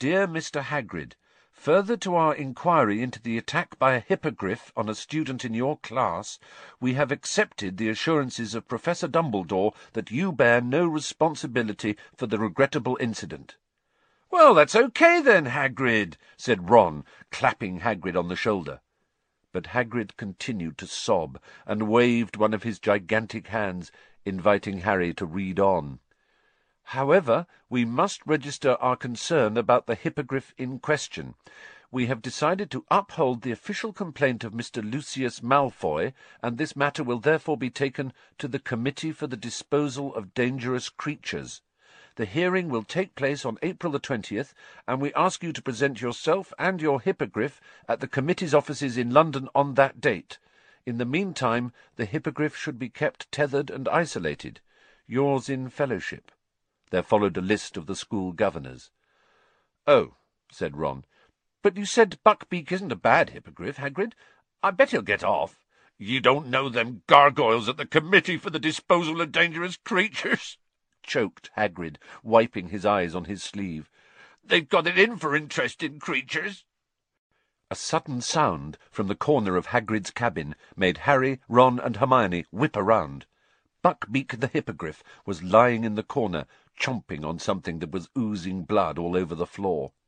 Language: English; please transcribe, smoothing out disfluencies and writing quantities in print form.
Dear Mr. Hagrid, further to our inquiry into the attack by a hippogriff on a student in your class, we have accepted the assurances of Professor Dumbledore that you bear no responsibility for the regrettable incident. "Well, that's okay then, Hagrid," said Ron, clapping Hagrid on the shoulder. But Hagrid continued to sob, and waved one of his gigantic hands, inviting Harry to read on. "However, we must register our concern about the hippogriff in question. We have decided to uphold the official complaint of Mr. Lucius Malfoy, and this matter will therefore be taken to the Committee for the Disposal of Dangerous Creatures. The hearing will take place on April the 20th, and we ask you to present yourself and your hippogriff at the committee's offices in London on that date. In the meantime, the hippogriff should be kept tethered and isolated. Yours in fellowship." There followed a list of the school governors. "Oh," said Ron, "but you said Buckbeak isn't a bad hippogriff, Hagrid. I bet he'll get off." "You don't know them gargoyles at the Committee for the Disposal of Dangerous Creatures," choked Hagrid, wiping his eyes on his sleeve. "They've got it in for interested creatures." A sudden sound from the corner of Hagrid's cabin made Harry, Ron, and Hermione whip around. Buckbeak the hippogriff was lying in the corner, chomping on something that was oozing blood all over the floor.